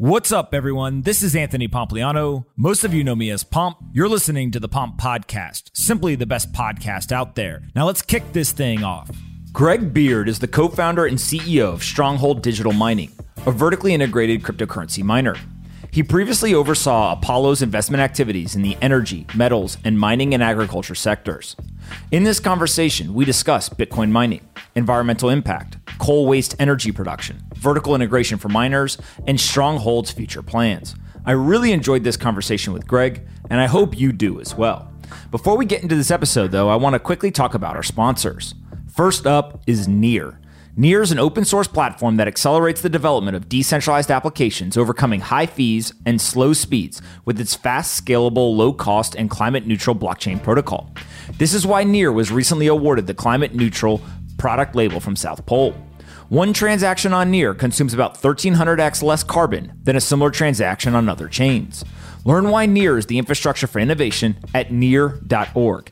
What's up, everyone? This is Anthony Pompliano. Most of you know me as Pomp. You're listening to the Pomp Podcast, simply the best podcast out there. Now let's kick this thing off. Greg Beard is the co-founder and CEO of Stronghold Digital Mining, a vertically integrated cryptocurrency miner. He previously oversaw Apollo's investment activities in the energy, metals, and mining and agriculture sectors. In this conversation, we discuss Bitcoin mining, environmental impact, coal waste energy production, vertical integration for miners, and Stronghold's future plans. I really enjoyed this conversation with Greg, and I hope you do as well. Before we get into this episode, though, I want to quickly talk about our sponsors. First up is Near. Near is an open source platform that accelerates the development of decentralized applications, overcoming high fees and slow speeds with its fast, scalable, low cost, and climate neutral blockchain protocol. This is why Near was recently awarded the climate neutral product label from South Pole. One transaction on Near consumes about 1,300x less carbon than a similar transaction on other chains. Learn why Near is the infrastructure for innovation at near.org.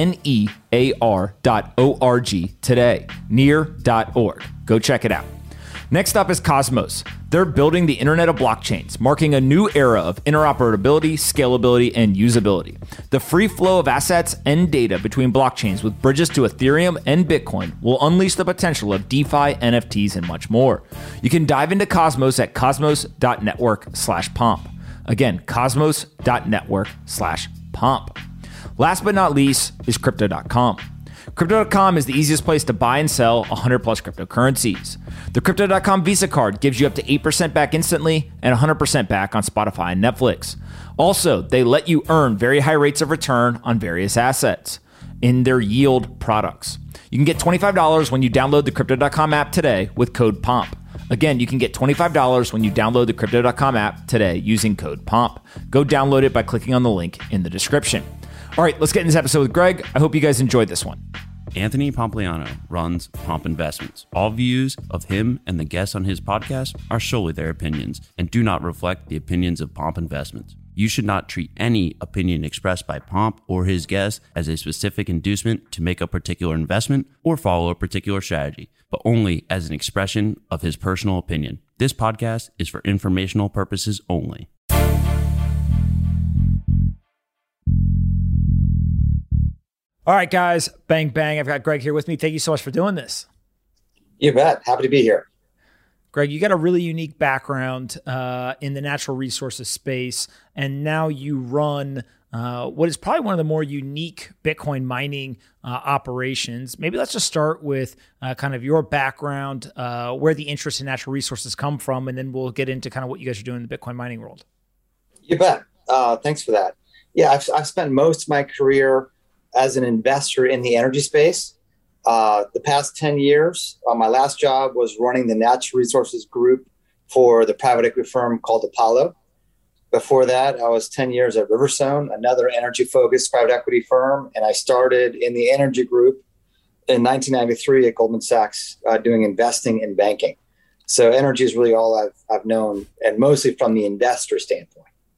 NEAR.org today. Near.org. Go check it out. Next up is Cosmos. They're building the Internet of Blockchains, marking a new era of interoperability, scalability, and usability. The free flow of assets and data between blockchains with bridges to Ethereum and Bitcoin will unleash the potential of DeFi, NFTs, and much more. You can dive into Cosmos at cosmos.network/pomp. Again, cosmos.network/pomp. Last but not least is Crypto.com. Crypto.com is the easiest place to buy and sell 100 plus cryptocurrencies. The Crypto.com Visa card gives you up to 8% back instantly and 100% back on Spotify and Netflix. Also, they let you earn very high rates of return on various assets in their yield products. You can get $25 when you download the Crypto.com app today with code POMP. Again, you can get $25 when you download the Crypto.com app today using code POMP. Go download it by clicking on the link in the description. All right, let's get into this episode with Greg. I hope you guys enjoyed this one. Anthony Pompliano runs Pomp Investments. All views of him and the guests on his podcast are solely their opinions and do not reflect the opinions of Pomp Investments. You should not treat any opinion expressed by Pomp or his guests as a specific inducement to make a particular investment or follow a particular strategy, but only as an expression of his personal opinion. This podcast is for informational purposes only. All right, guys, bang, bang. I've got Greg here with me. Thank you so much for doing this. You bet. Happy to be here. Greg, you got a really unique background in the natural resources space, and now you run what is probably one of the more unique Bitcoin mining operations. Maybe let's just start with kind of your background, where the interest in natural resources come from, and then we'll get into kind of what you guys are doing in the Bitcoin mining world. You bet. Thanks for that. Yeah, I've spent most of my career as an investor in the energy space. The past 10 years, my last job was running the natural resources group for the private equity firm called Apollo. Before that, I was 10 years at Riverstone, another energy-focused private equity firm, and I started in the energy group in 1993 at Goldman Sachs, doing investing and banking. So energy is really all I've known, and mostly from the investor standpoint.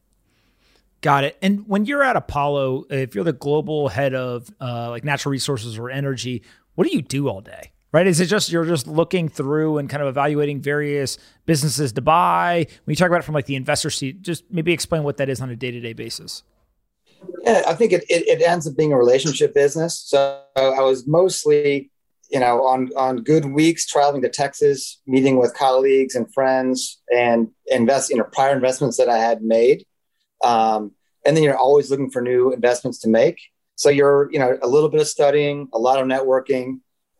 Got it. And when you're at Apollo, if you're the global head of like natural resources or energy, what do you do all day? Right? Is it just you're just looking through and kind of evaluating various businesses to buy? When you talk about it from like the investor seat, just maybe explain what that is on a day-to-day basis. Yeah, I think it ends up being a relationship business. So I was mostly, on good weeks traveling to Texas, meeting with colleagues and friends, and prior investments that I had made. And then you're always looking for new investments to make. So you're, a little bit of studying, a lot of networking.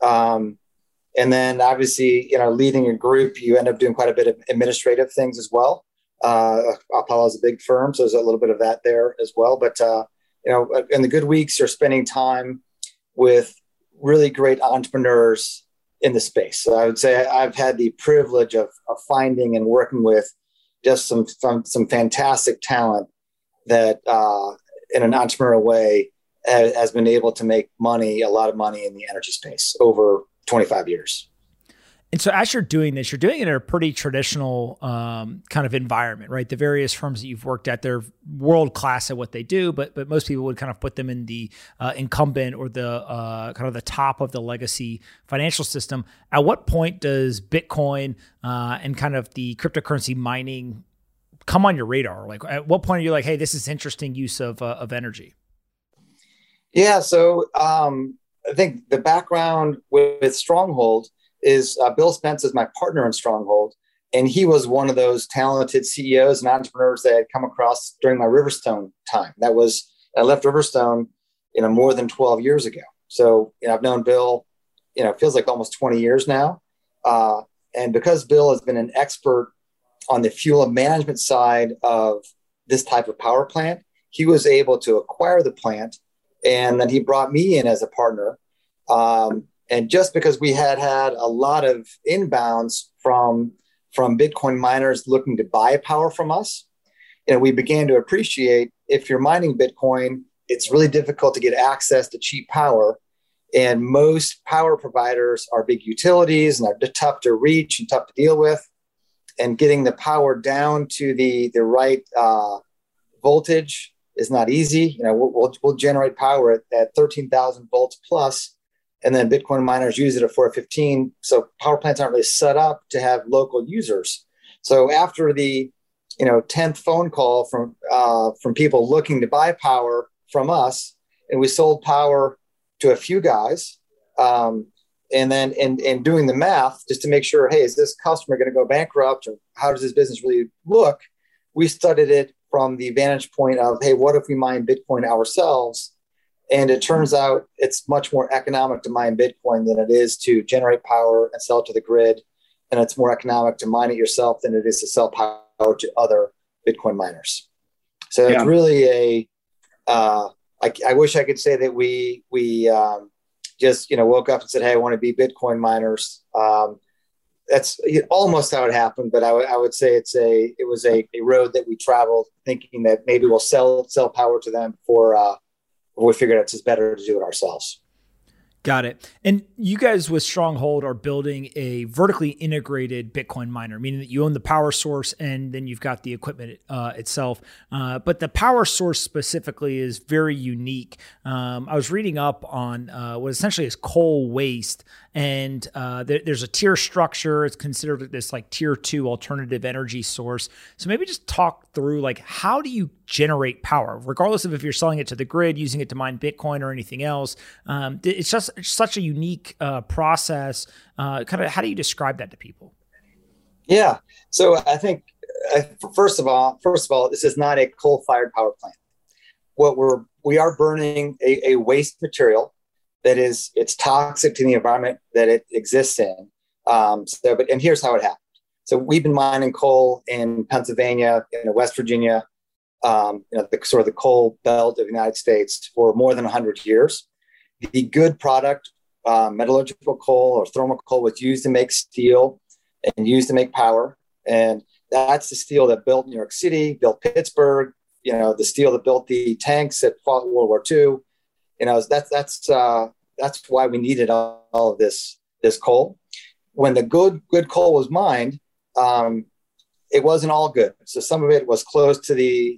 And then obviously, leading a group, you end up doing quite a bit of administrative things as well. Apollo is a big firm, so there's a little bit of that there as well. But, in the good weeks, you're spending time with really great entrepreneurs in the space. So I would say I've had the privilege of finding and working with just some fantastic talent that in an entrepreneurial way has been able to make a lot of money in the energy space over 25 years. And so as you're doing this, you're doing it in a pretty traditional kind of environment, right? The various firms that you've worked at, they're world-class at what they do, but most people would kind of put them in the incumbent or the kind of the top of the legacy financial system. At what point does Bitcoin and kind of the cryptocurrency mining come on your radar? Like, at what point are you like, hey, this is interesting use of energy? Yeah. So I think the background with Stronghold is Bill Spence is my partner in Stronghold. And he was one of those talented CEOs and entrepreneurs that I had come across during my Riverstone time. I left Riverstone, more than 12 years ago. So, I've known Bill, it feels like almost 20 years now. And because Bill has been an expert on the fuel management side of this type of power plant, he was able to acquire the plant. And then he brought me in as a partner. And just because we had a lot of inbounds from Bitcoin miners looking to buy power from us, we began to appreciate if you're mining Bitcoin, it's really difficult to get access to cheap power. And most power providers are big utilities and they're tough to reach and tough to deal with. And getting the power down to the right voltage is not easy. We'll generate power at 13,000 volts plus. And then Bitcoin miners use it at 415. So power plants aren't really set up to have local users. So after the 10th phone call from people looking to buy power from us, and we sold power to a few guys, and then doing the math just to make sure, hey, is this customer going to go bankrupt, or how does this business really look? We studied it from the vantage point of, hey, what if we mine Bitcoin ourselves? And it turns out it's much more economic to mine Bitcoin than it is to generate power and sell it to the grid. And it's more economic to mine it yourself than it is to sell power to other Bitcoin miners. So It's really I wish I could say that we just, woke up and said, hey, I want to be Bitcoin miners. That's almost how it happened. But I would say it was a road that we traveled thinking that maybe we'll sell power to them before we figured it's just better to do it ourselves. Got it. And you guys with Stronghold are building a vertically integrated Bitcoin miner, meaning that you own the power source and then you've got the equipment itself. But the power source specifically is very unique. I was reading up on what essentially is coal waste, and there's a tier structure. It's considered this like tier 2 alternative energy source. So maybe just talk through like, how do you generate power, regardless of if you're selling it to the grid, using it to mine Bitcoin or anything else? It's just such a unique process. Kind of, how do you describe that to people? Yeah. So I think first of all, this is not a coal-fired power plant. We are burning a waste material that it's toxic to the environment that it exists in. And here's how it happened. So we've been mining coal in Pennsylvania, in West Virginia, the coal belt of the United States for more than 100 years. The good product, metallurgical coal or thermal coal, was used to make steel and used to make power. And that's the steel that built New York City, built Pittsburgh, the steel that built the tanks that fought World War II. That's why we needed all of this coal. When the good coal was mined, it wasn't all good. So some of it was close to the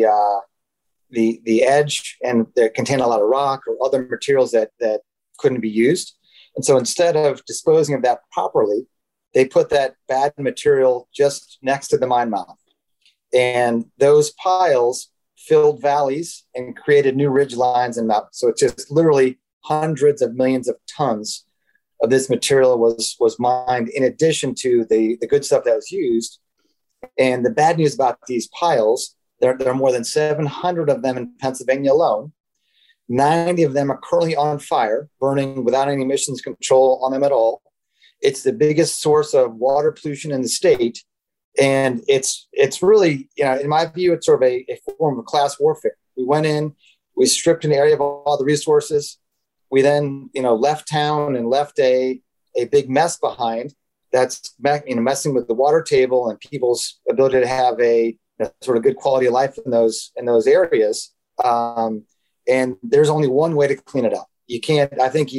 edge, and it contained a lot of rock or other materials that couldn't be used. And so instead of disposing of that properly, they put that bad material just next to the mine mouth. And those piles filled valleys and created new ridge lines and mountains. So it's just literally hundreds of millions of tons of this material was mined in addition to the good stuff that was used. And the bad news about these piles, there are more than 700 of them in Pennsylvania alone. 90 of them are currently on fire, burning without any emissions control on them at all. It's the biggest source of water pollution in the state. And it's really, in my view, it's sort of a form of class warfare. We went in, we stripped an area of all the resources. We then, left town and left a big mess behind that's messing with the water table and people's ability to have a sort of good quality of life in those areas. And there's only one way to clean it up. You can't. I think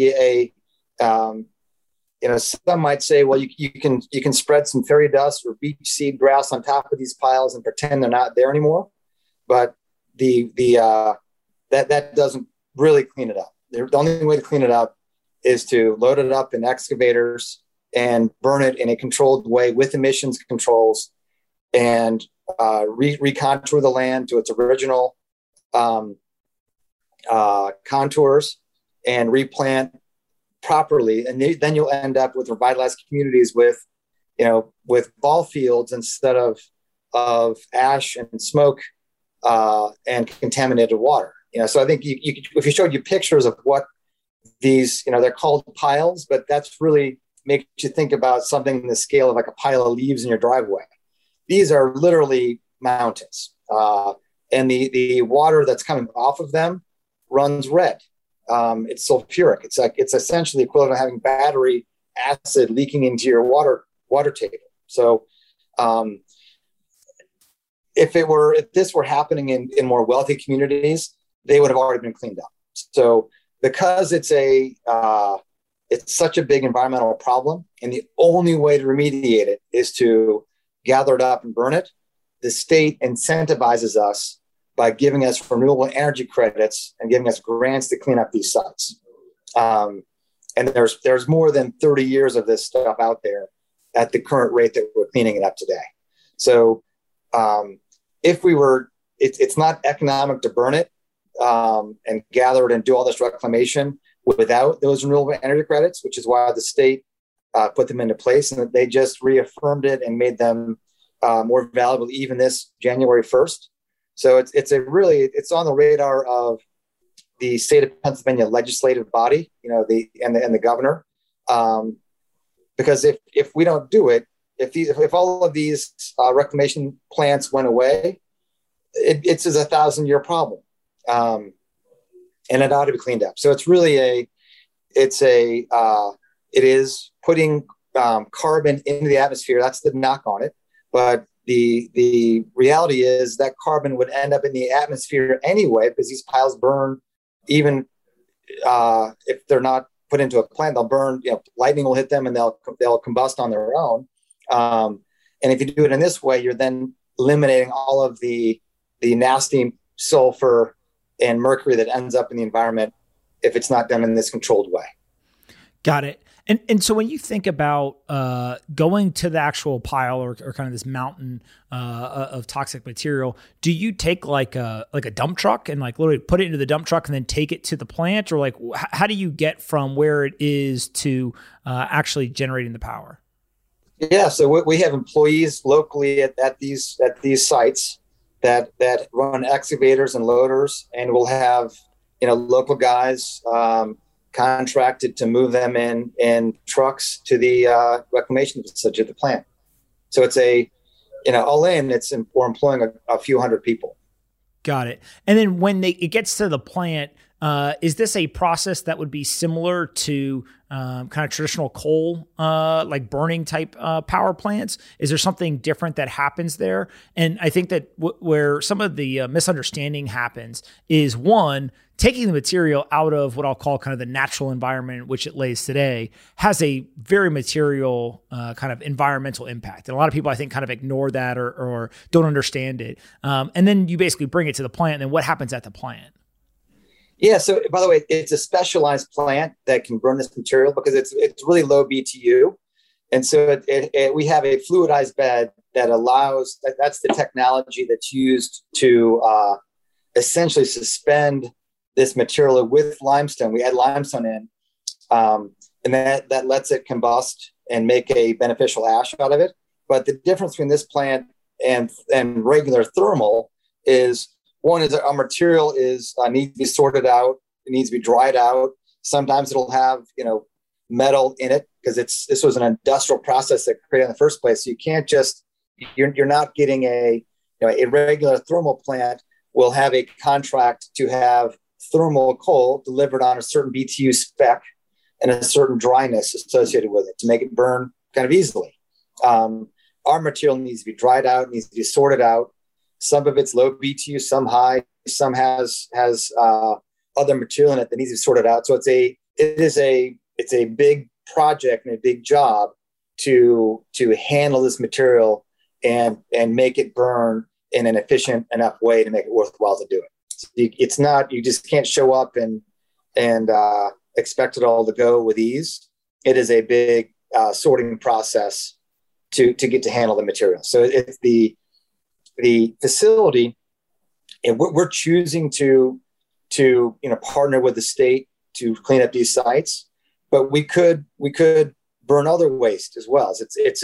some might say, well, you can spread some fairy dust or beach seed grass on top of these piles and pretend they're not there anymore. But that doesn't really clean it up. The only way to clean it up is to load it up in excavators and burn it in a controlled way with emissions controls and recontour the land to its original contours and replant properly. And then you'll end up with revitalized communities with ball fields instead of ash and smoke and contaminated water. So I think if you showed you pictures of what these, they're called piles, but that's really makes you think about something in the scale of like a pile of leaves in your driveway. These are literally mountains. And the water that's coming off of them runs red. It's sulfuric. It's essentially equivalent to having battery acid leaking into your water table. So if this were happening in more wealthy communities, they would have already been cleaned up. So because it's such a big environmental problem, and the only way to remediate it is to gather it up and burn it, the state incentivizes us by giving us renewable energy credits and giving us grants to clean up these sites. And there's more than 30 years of this stuff out there at the current rate that we're cleaning it up today. So it's not economic to burn it and gather it and do all this reclamation without those renewable energy credits, which is why the state put them into place, and that they just reaffirmed it and made them more valuable even this January 1st. So it's on the radar of the state of Pennsylvania legislative body, and the governor, because if we don't do it, if all of these reclamation plants went away, it's a 1,000-year problem, and it ought to be cleaned up. So it's really it is putting carbon into the atmosphere. That's the knock on it, but the reality is that carbon would end up in the atmosphere anyway, because these piles burn, even if they're not put into a plant, they'll burn. Lightning will hit them and they'll combust on their own. And if you do it in this way, you're then eliminating all of the nasty sulfur and mercury that ends up in the environment if it's not done in this controlled way. Got it. And so when you think about going to the actual pile or kind of this mountain of toxic material, do you take like a dump truck and like literally put it into the dump truck and then take it to the plant, or like how do you get from where it is to actually generating the power? Yeah, so we have employees locally at these sites that run excavators and loaders, and we'll have local guys contracted to move them in trucks to the reclamation facility, to the plant. So it's all in, we're employing a few hundred people. Got it. And then when it gets to the plant, is this a process that would be similar to kind of traditional coal, like burning type power plants? Is there something different that happens there? And I think that where some of the misunderstanding happens is, one, taking the material out of what I'll call kind of the natural environment in which it lays today has a very material kind of environmental impact. And a lot of people, I think, kind of ignore that or don't understand it. And then you basically bring it to the plant, and then what happens at the plant? Yeah. So by the way, it's a specialized plant that can burn this material because it's really low BTU. And so we have a fluidized bed that allows, that's the technology that's used to essentially suspend this material with limestone. We add limestone in, and that lets it combust and make a beneficial ash out of it. But the difference between this plant and regular thermal is, one is our material needs to be sorted out. It needs to be dried out. Sometimes it'll have metal in it because this was an industrial process that created in the first place. So you can't you're not getting a regular thermal plant will have a contract to have thermal coal delivered on a certain BTU spec and a certain dryness associated with it to make it burn kind of easily. Our material needs to be dried out, needs to be sorted out. Some of it's low BTU, some high, some has other material in it that needs to be sorted out. So it's a big project and a big job to handle this material and make it burn in an efficient enough way to make it worthwhile to do it. So it's not, you just can't show up and expect it all to go with ease. It is a big sorting process to get to handle the material. So it's the facility, and we're choosing to partner with the state to clean up these sites, but we could burn other waste as well. It's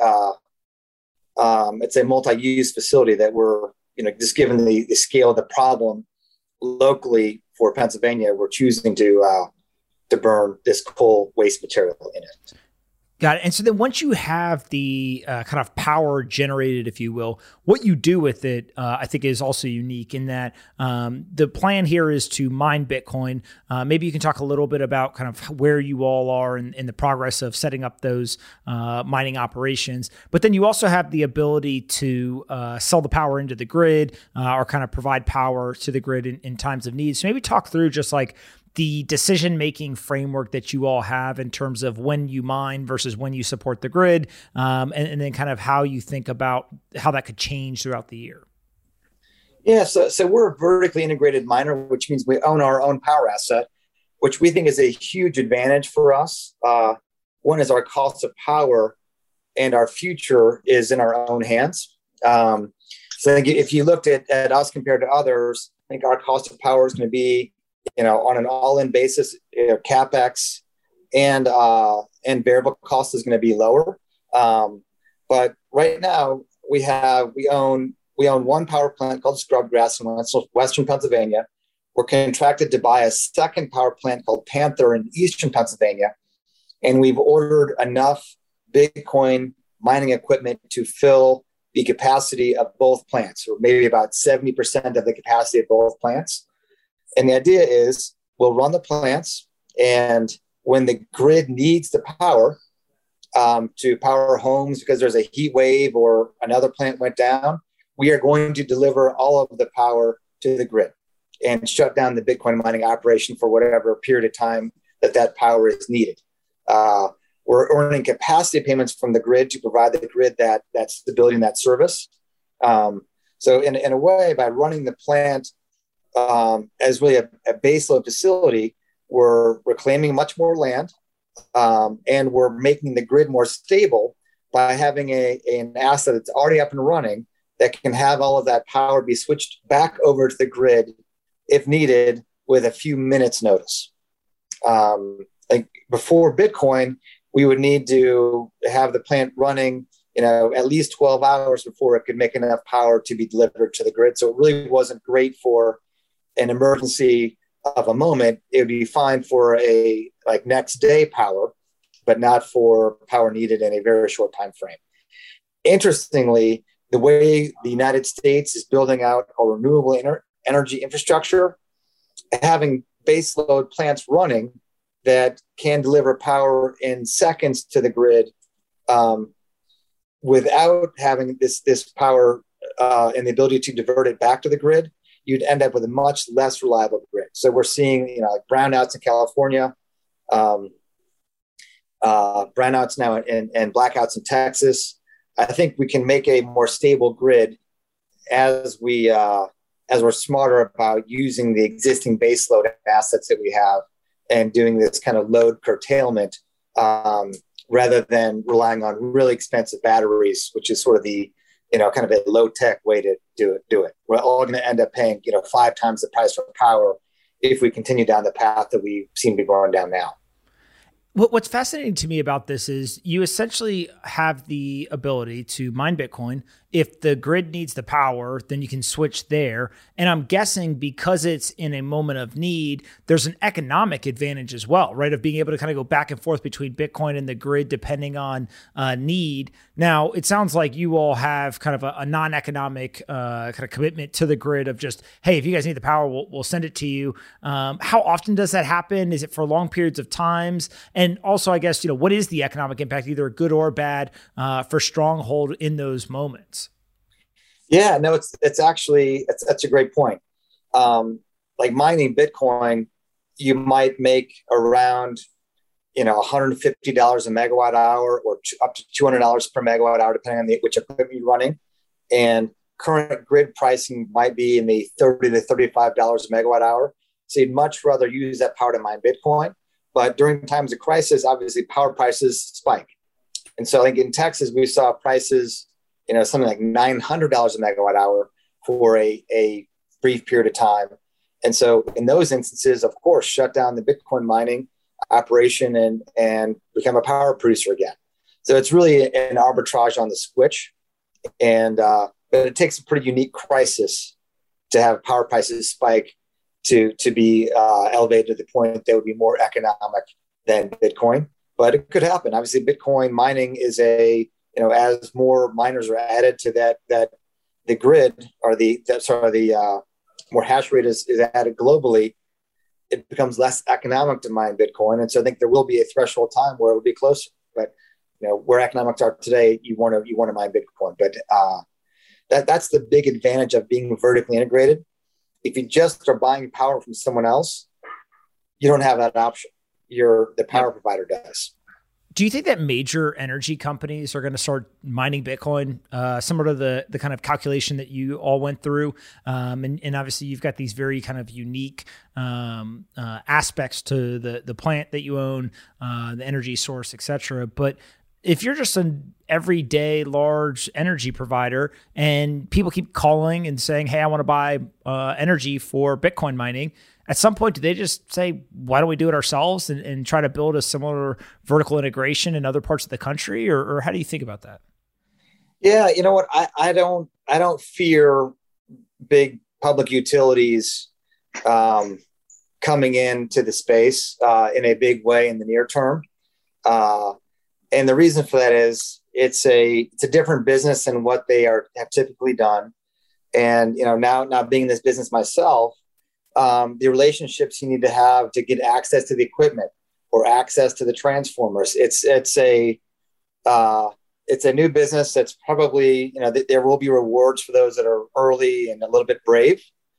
a multi-use facility that we're, just given the scale of the problem locally for Pennsylvania, we're choosing to burn this coal waste material in it. Got it. And so then once you have the kind of power generated, if you will, what you do with it, I think is also unique in that the plan here is to mine Bitcoin. Maybe you can talk a little bit about kind of where you all are in the progress of setting up those mining operations. But then you also have the ability to sell the power into the grid or kind of provide power to the grid in times of need. So maybe talk through just like the decision-making framework that you all have in terms of when you mine versus when you support the grid, and then kind of how you think about how that could change throughout the year. Yeah, so we're a vertically integrated miner, which means we own our own power asset, which we think is a huge advantage for us. One is our cost of power, and our future is in our own hands. So I think if you looked at us compared to others, I think our cost of power is going to be, on an all-in basis, CapEx and variable cost is going to be lower. But right now we own one power plant called Scrubgrass in Western Pennsylvania. We're contracted to buy a second power plant called Panther in Eastern Pennsylvania, and we've ordered enough Bitcoin mining equipment to fill the capacity of both plants, or maybe about 70% of the capacity of both plants. And the idea is we'll run the plants, and when the grid needs the power to power homes because there's a heat wave or another plant went down, we are going to deliver all of the power to the grid and shut down the Bitcoin mining operation for whatever period of time that power is needed. We're earning capacity payments from the grid to provide the grid that stability and that service. So in a way, by running the plant as really a baseload facility, we're reclaiming much more land, and we're making the grid more stable by having an asset that's already up and running that can have all of that power be switched back over to the grid if needed with a few minutes notice. Like before Bitcoin, we would need to have the plant running, at least 12 hours before it could make enough power to be delivered to the grid. So it really wasn't great for an emergency of a moment. It would be fine for a next day power, but not for power needed in a very short time frame. Interestingly, the way the United States is building out a renewable energy infrastructure, having baseload plants running that can deliver power in seconds to the grid without having this power and the ability to divert it back to the grid, you'd end up with a much less reliable grid. So we're seeing, brownouts in California, brownouts now and blackouts in Texas. I think we can make a more stable grid as we're smarter about using the existing baseload assets that we have and doing this kind of load curtailment rather than relying on really expensive batteries, which is sort of the kind of a low-tech way to do it. We're all going to end up paying, 5 times the price for power if we continue down the path that we seem to be going down now. What's fascinating to me about this is you essentially have the ability to mine Bitcoin. If the grid needs the power, then you can switch there. And I'm guessing because it's in a moment of need, there's an economic advantage as well, right? Of being able to kind of go back and forth between Bitcoin and the grid depending on need. Now, it sounds like you all have kind of a non-economic kind of commitment to the grid of just, hey, if you guys need the power, we'll send it to you. How often does that happen? Is it for long periods of times? And also, I guess, what is the economic impact, either good or bad, for Stronghold in those moments? Yeah, no, it's actually, that's a great point. Like mining Bitcoin, you might make around, $150 a megawatt hour or up to $200 per megawatt hour, depending on which equipment you're running. And current grid pricing might be in the $30 to $35 a megawatt hour. So you'd much rather use that power to mine Bitcoin. But during times of crisis, obviously power prices spike. And so I think in Texas, we saw prices, something like $900 a megawatt hour for a brief period of time. And so in those instances, of course, shut down the Bitcoin mining operation and become a power producer again. So it's really an arbitrage on the switch. And but it takes a pretty unique crisis to have power prices spike to be elevated to the point that would be more economic than Bitcoin. But it could happen. Obviously, Bitcoin mining is as more miners are added to that the grid or the more hash rate is added globally, it becomes less economic to mine Bitcoin. And so I think there will be a threshold time where it will be closer. But where economics are today, you want to mine Bitcoin. But that's the big advantage of being vertically integrated. If you just are buying power from someone else, you don't have that option. The power provider does. Do you think that major energy companies are going to start mining Bitcoin, similar to the kind of calculation that you all went through? And obviously you've got these very kind of unique aspects to the plant that you own, the energy source, et cetera. But if you're just an everyday large energy provider and people keep calling and saying, hey, I want to buy energy for Bitcoin mining, at some point, do they just say, why don't we do it ourselves and try to build a similar vertical integration in other parts of the country? Or how do you think about that? Yeah, you know what? I don't fear big public utilities coming into the space in a big way in the near term. And the reason for that is it's a different business than what they have typically done. And now being in this business myself, the relationships you need to have to get access to the equipment or access to the transformers. It's a new business that's probably, there will be rewards for those that are early and a little bit brave.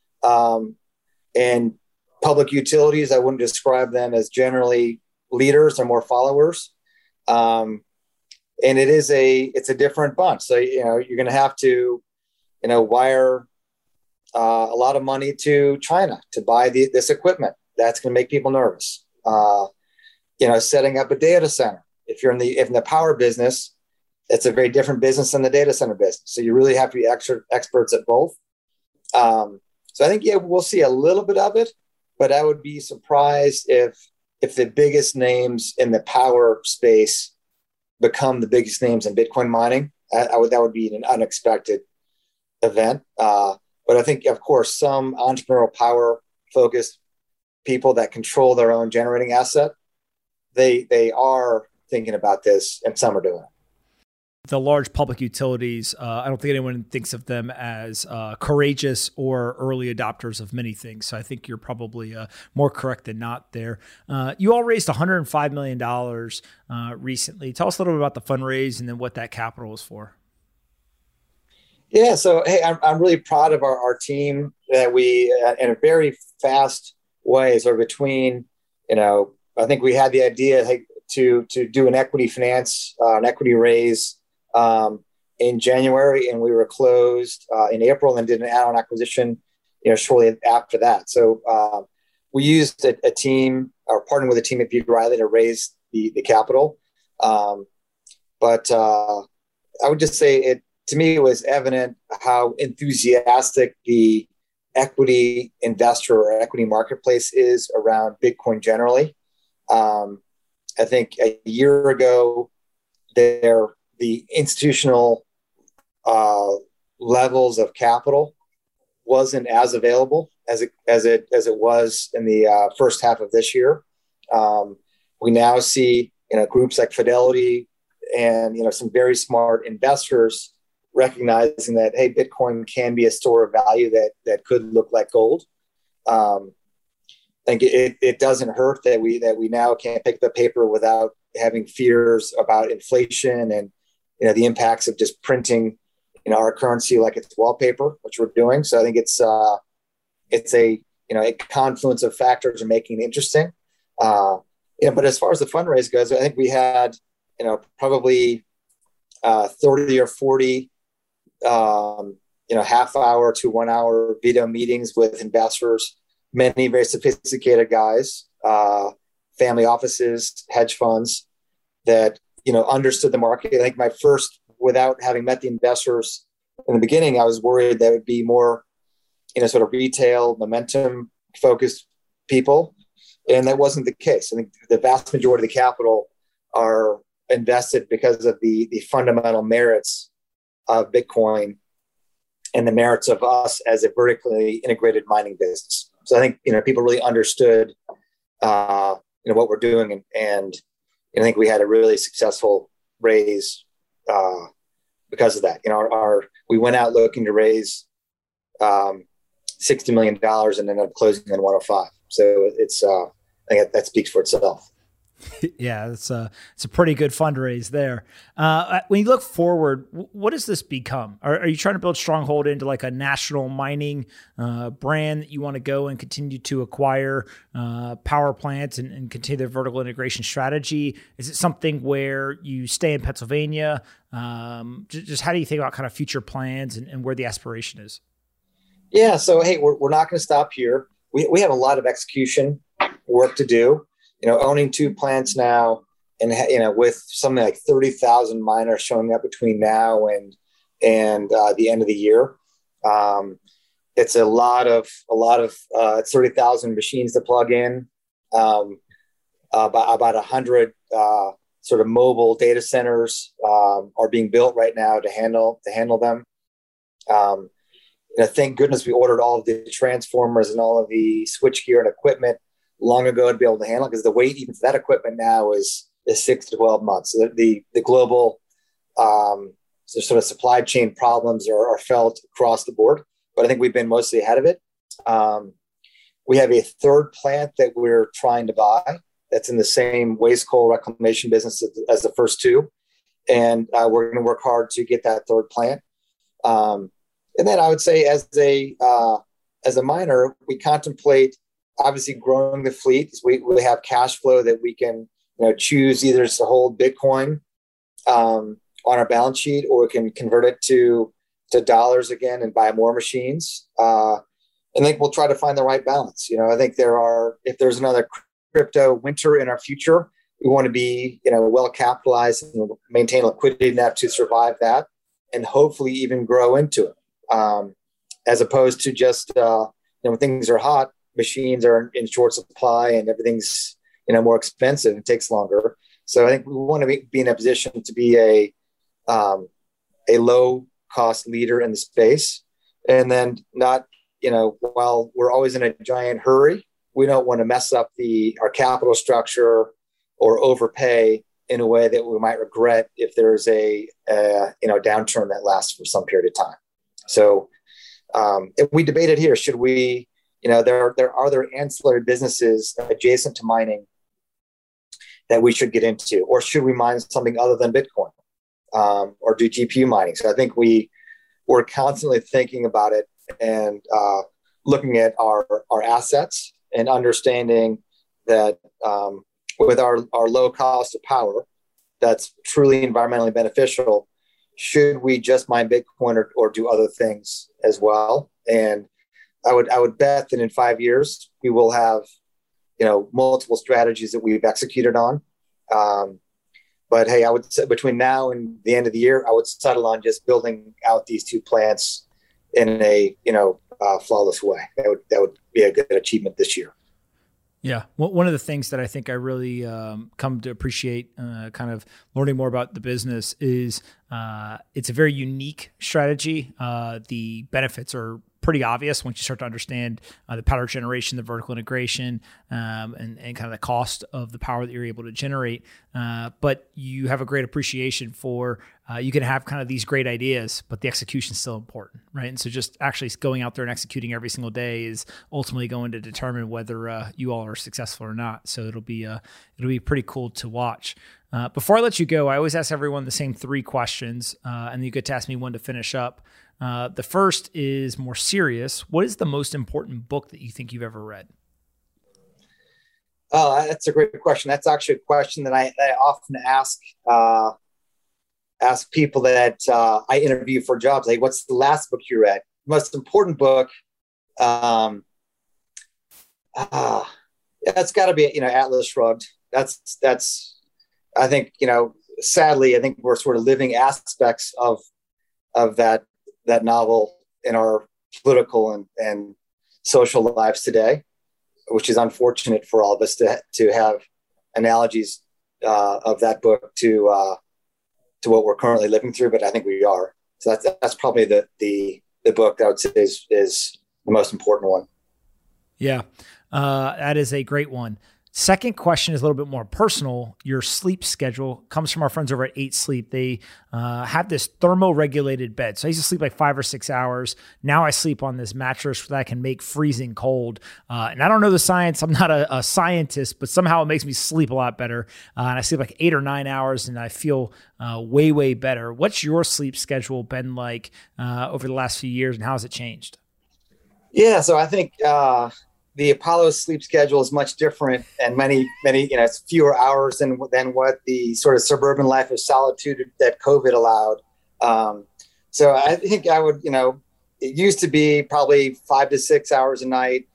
And public utilities, I wouldn't describe them as generally leaders or more followers. And it's a different bunch. So, you're going to have to, wire a lot of money to China to buy this equipment. That's going to make people nervous. Setting up a data center. If you're in the power business, it's a very different business than the data center business. So you really have to be experts at both. So I think, we'll see a little bit of it, but I would be surprised if the biggest names in the power space become the biggest names in Bitcoin mining. That would be an unexpected event. But I think, of course, some entrepreneurial power-focused people that control their own generating asset, they are thinking about this, and some are doing it. The large public utilities, I don't think anyone thinks of them as courageous or early adopters of many things. So I think you're probably more correct than not there. You all raised $105 million recently. Tell us a little bit about the fundraise and then what that capital is for. Yeah, so hey, I'm really proud of our team that we, in a very fast way, so between, I think we had the idea to do an equity finance, an equity raise in January, and we were closed in April and did an add-on acquisition, shortly after that. So we used a team or partnered with a team at B. Riley to raise the capital. But I would just say to me, it was evident how enthusiastic the equity investor or equity marketplace is around Bitcoin generally. I think a year ago, the institutional levels of capital wasn't as available as it was in the first half of this year. We now see groups like Fidelity and some very smart investors recognizing that, hey, Bitcoin can be a store of value that could look like gold. I think it doesn't hurt that we now can't pick the paper without having fears about inflation and the impacts of just printing our currency like it's wallpaper, which we're doing. So I think it's a confluence of factors are making it interesting. But as far as the fundraise goes, I think we had probably 30 or 40 half hour to 1 hour video meetings with investors, many very sophisticated guys, family offices, hedge funds that understood the market. I think without having met the investors in the beginning, I was worried that it would be more, sort of retail momentum focused people. And that wasn't the case. I think the vast majority of the capital are invested because of the fundamental merits of Bitcoin and the merits of us as a vertically integrated mining business. So I think, people really understood, what we're doing. And I think we had a really successful raise because of that. We went out looking to raise $60 million and ended up closing in 105. So I think that speaks for itself. Yeah, it's a pretty good fundraise there. When you look forward, what does this become? Are you trying to build Stronghold into like a national mining brand that you want to go and continue to acquire power plants and continue the vertical integration strategy? Is it something where you stay in Pennsylvania? Just how do you think about kind of future plans and where the aspiration is? Yeah, so hey, we're not going to stop here. We have a lot of execution work to do. Owning 2 plants now, and with something like 30,000 miners showing up between now and the end of the year, it's a lot of 30,000 machines to plug in. About 100 sort of mobile data centers are being built right now to handle them. Thank goodness we ordered all of the transformers and all of the switchgear and equipment long ago to be able to handle it, because the wait even for that equipment now is 6 to 12 months. So the global sort of supply chain problems are felt across the board, but I think we've been mostly ahead of it. We have a third plant that we're trying to buy that's in the same waste coal reclamation business as the first 2, and we're going to work hard to get that third plant. And then I would say as a miner, we contemplate obviously growing the fleet. We have cash flow that we can choose either to hold Bitcoin on our balance sheet, or we can convert it to dollars again and buy more machines. And I think we'll try to find the right balance. I think if there's another crypto winter in our future, we want to be well capitalized and maintain liquidity enough to survive that, and hopefully even grow into it, as opposed to just when things are hot, machines are in short supply and everything's more expensive and takes longer. So I think we want to be in a position to be a low cost leader in the space, and then not while we're always in a giant hurry, we don't want to mess up our capital structure or overpay in a way that we might regret if there's a downturn that lasts for some period of time. So if we debated here, should we there are other ancillary businesses adjacent to mining that we should get into, or should we mine something other than Bitcoin, or do GPU mining? So I think we're constantly thinking about it and looking at our assets and understanding that with our low cost of power, that's truly environmentally beneficial. Should we just mine Bitcoin or do other things as well? And I would bet that in 5 years we will have, multiple strategies that we've executed on. But hey, I would say between now and the end of the year, I would settle on just building out these 2 plants in a flawless way. That would be a good achievement this year. Yeah. One of the things that I think I really come to appreciate kind of learning more about the business is it's a very unique strategy. The benefits are pretty obvious once you start to understand the power generation, the vertical integration, and kind of the cost of the power that you're able to generate. But you have a great appreciation for you can have kind of these great ideas, but the execution is still important, right? And so just actually going out there and executing every single day is ultimately going to determine whether you all are successful or not. So it'll be pretty cool to watch. Before I let you go, I always ask everyone the same 3 questions, and you get to ask me one to finish up. The first is more serious. What is the most important book that you think you've ever read? Oh, that's a great question. That's actually a question that I often ask people that I interview for jobs. Like, what's the last book you read? Most important book. It's got to be, Atlas Shrugged. That's, I think, sadly, I think we're sort of living aspects of that novel in our political and social lives today, which is unfortunate for all of us to have analogies of that book to what we're currently living through. But I think we are. So that's probably the book I would say is the most important one. Yeah, that is a great one. Second question is a little bit more personal. Your sleep schedule comes from our friends over at 8 Sleep. They have this thermoregulated bed. So I used to sleep like 5 or 6 hours. Now I sleep on this mattress that can make freezing cold. And I don't know the science. I'm not a scientist, but somehow it makes me sleep a lot better. And I sleep like 8 or 9 hours and I feel way, way better. What's your sleep schedule been like over the last few years and how has it changed? Yeah, so I think the Apollo sleep schedule is much different and many, it's fewer hours than what the sort of suburban life of solitude that COVID allowed. So I think I would, it used to be probably 5 to 6 hours a night,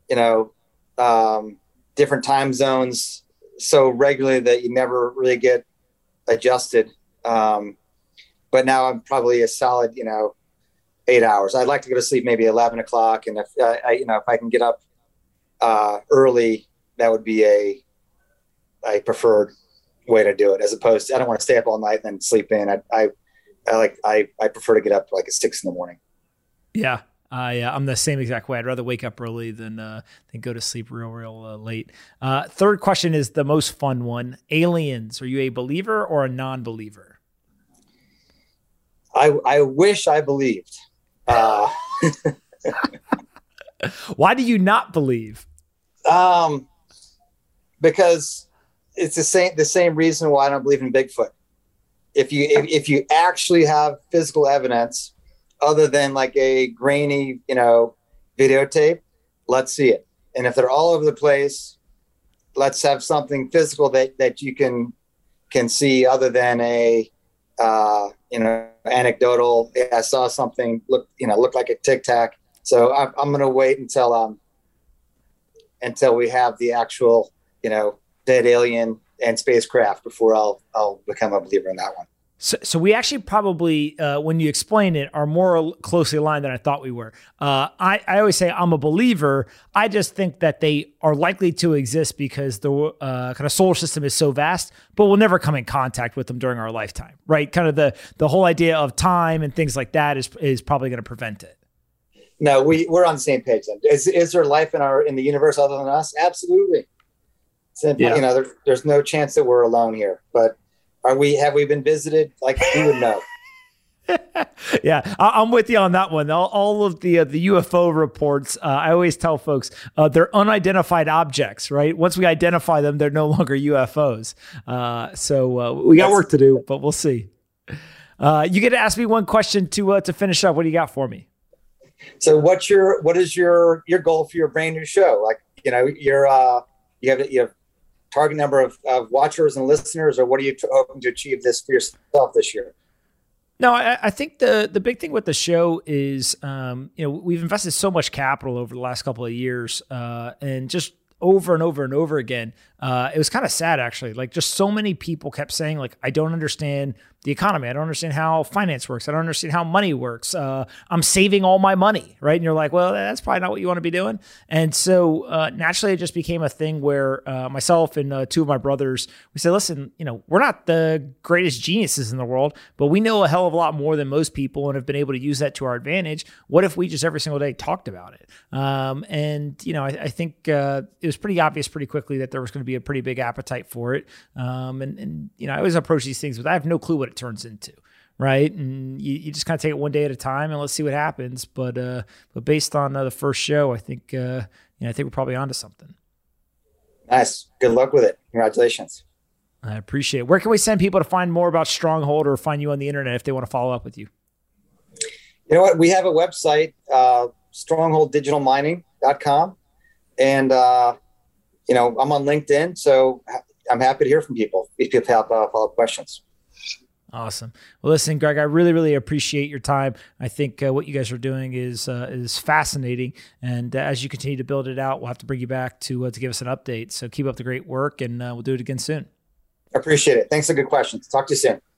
different time zones so regularly that you never really get adjusted. But now I'm probably a solid, 8 hours. I'd like to go to sleep maybe 11 o'clock. And if I can get up early, that would be a preferred way to do it, as opposed to, I don't want to stay up all night and then sleep in. I prefer to get up like at 6 a.m. Yeah. I'm the same exact way. I'd rather wake up early than go to sleep real late. Third question is the most fun one. Aliens. Are you a believer or a non-believer? I wish I believed. Why do you not believe? Because it's the same reason why I don't believe in Bigfoot. If you actually have physical evidence other than like a grainy, videotape, let's see it. And if they're all over the place, let's have something physical that you can see other than a anecdotal. I saw something look like a Tic Tac. So I'm going to wait until we have the actual, dead alien and spacecraft before I'll become a believer in that one. So we actually probably, when you explain it, are more closely aligned than I thought we were. I always say I'm a believer. I just think that they are likely to exist because the kind of solar system is so vast, but we'll never come in contact with them during our lifetime, right? Kind of the whole idea of time and things like that is probably going to prevent it. No, we're on the same page then. Is there life in the universe other than us? Absolutely. So, yeah. There's no chance that we're alone here, but have we been visited? Like, who would know? Yeah, I'm with you on that one. All of the UFO reports, I always tell folks, they're unidentified objects, right? Once we identify them, they're no longer UFOs. So we got work to do, but we'll see. You get to ask me one question to finish up. What do you got for me? So what is your goal for your brand new show? Like, you have target number of watchers and listeners, or what are you hoping to achieve this for yourself this year? No, I think the big thing with the show is, we've invested so much capital over the last couple of years, and just over and over and over again. It was kind of sad, actually. Like, just so many people kept saying, like, I don't understand the economy. I don't understand how finance works. I don't understand how money works. I'm saving all my money, right? And you're like, well, that's probably not what you want to be doing. And so naturally, it just became a thing where myself and two of my brothers, we said, listen, we're not the greatest geniuses in the world, but we know a hell of a lot more than most people and have been able to use that to our advantage. What if we just every single day talked about it? I think it was pretty obvious pretty quickly that there was going to be a pretty big appetite for it. I always approach these things with, I have no clue what it turns into, right? And you just kind of take it one day at a time and let's see what happens. But based on the first show, I think we're probably onto something. Nice. Good luck with it. Congratulations. I appreciate it. Where can we send people to find more about Stronghold or find you on the internet if they want to follow up with you? You know what? We have a website, strongholddigitalmining.com. And, I'm on LinkedIn, so I'm happy to hear from people if people have follow-up questions. Awesome. Well, listen, Greg, I really, really appreciate your time. I think what you guys are doing is fascinating. And as you continue to build it out, we'll have to bring you back to give us an update. So keep up the great work, and we'll do it again soon. Appreciate it. Thanks for good questions. Talk to you soon.